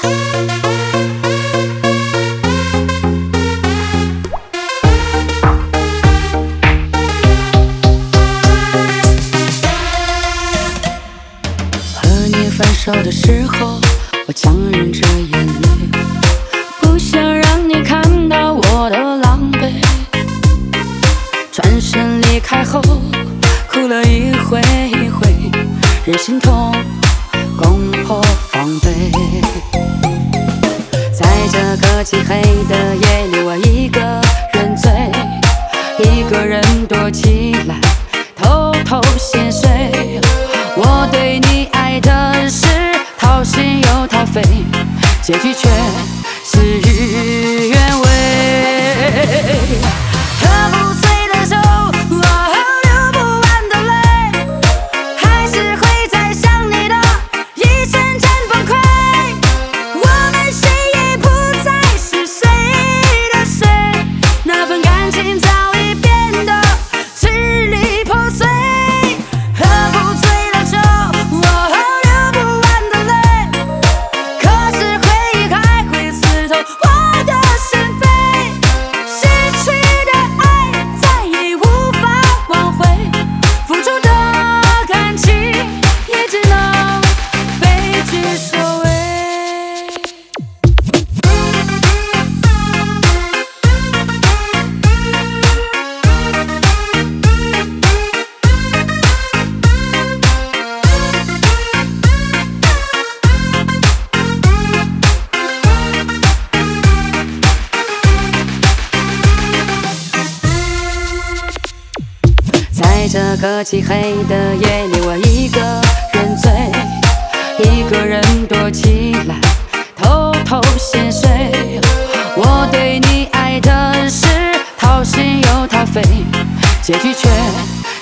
分手的时候，我强忍着眼泪，不想让你看到我的狼狈。转身离开后，哭了一回一回，任心痛，攻破防备。在这个漆黑的夜里，我一个人醉，一个人躲起来，偷偷先睡。我对你爱的是掏心又掏肺，结局却事与愿违。喝不醉的酒，流不完的泪，还是会再想你的一阵阵崩溃。我们谁也不再是谁的谁，那份感情早已变得支离破碎。喝不醉在这个漆黑的夜里，我一个人醉，一个人躲起来，偷偷先睡。我对你爱的是掏心又掏肺，结局却